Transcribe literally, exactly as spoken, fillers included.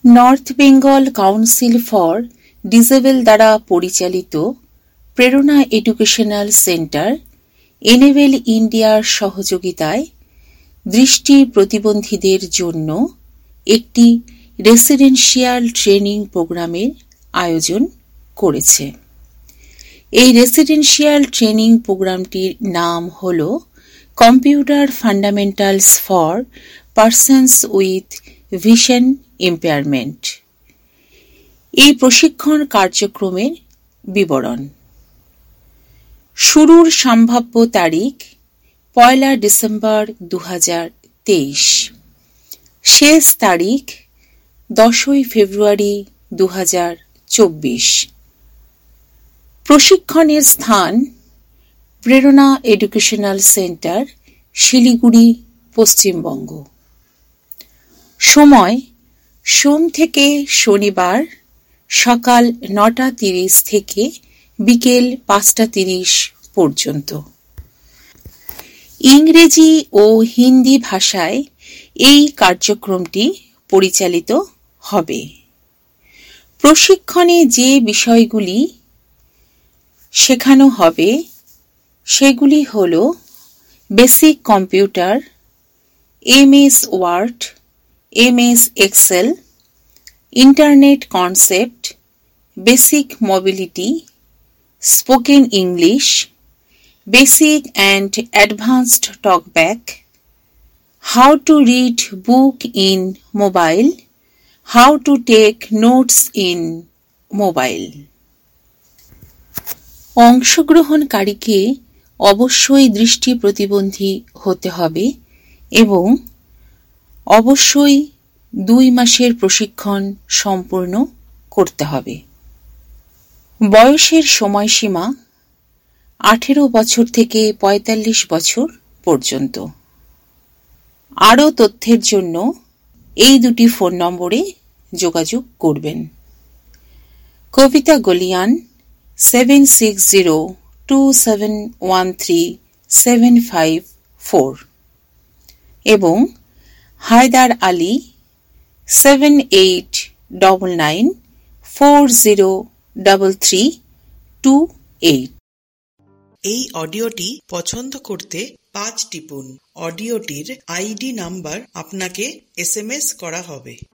North Bengal council for disable দ্বারা পরিচালিত প্রেরণা এডুকেশনাল সেন্টার এনেবেল ইন্ডিয়ার সহযোগিতায় দৃষ্টি প্রতিবন্ধীদের জন্য একটি রেসিডেন্সিয়াল ট্রেনিং প্রোগ্রামের আয়োজন করেছে। এই রেসিডেন্সিয়াল ট্রেনিং প্রোগ্রামটির নাম হল computer fundamentals for persons with vision impairment. এই প্রশিক্ষণ কার্যক্রমের বিবরণ। শুরুর সম্ভাব্য তারিখ পয়লা ডিসেম্বর দু হাজার তেইশ, শেষ তারিখ দশই ফেব্রুয়ারি দু হাজার চব্বিশ। প্রশিক্ষণের স্থান প্রেরণা এডুকেশনাল সেন্টার, শিলিগুড়ি, পশ্চিমবঙ্গ। সময় সোম থেকে শনিবার সকাল নটা তিরিশ থেকে বিকেল পাঁচটা তিরিশ পর্যন্ত। ইংরেজি ও হিন্দি ভাষায় এই কার্যক্রমটি পরিচালিত হবে। প্রশিক্ষণে যে বিষয়গুলি শেখানো হবে সেগুলি হল basic computer, MS Word, MS Excel, internet concept, basic mobility, spoken English, basic and advanced TalkBack, how to read book in mobile, how to take notes in mobile. অংশগ্রহণকারীকে অবশ্যই দৃষ্টি প্রতিবন্ধী হতে হবে এবং অবশ্যই দুই মাসের প্রশিক্ষণ সম্পূর্ণ করতে হবে। বয়সের সময়সীমা আঠেরো বছর থেকে পঁয়তাল্লিশ বছর পর্যন্ত। আরও তথ্যের জন্য এই দুটি ফোন নম্বরে যোগাযোগ করবেন। Kabita Galiyan seven six zero two seven one three seven five four এবং Haidar Ali seven eight double nine four zero double three two eight. এই অডিওটি পছন্দ করতে পাঁচ টিপুন। অডিওটির আইডি নাম্বার আপনাকে এস এম এস করা হবে।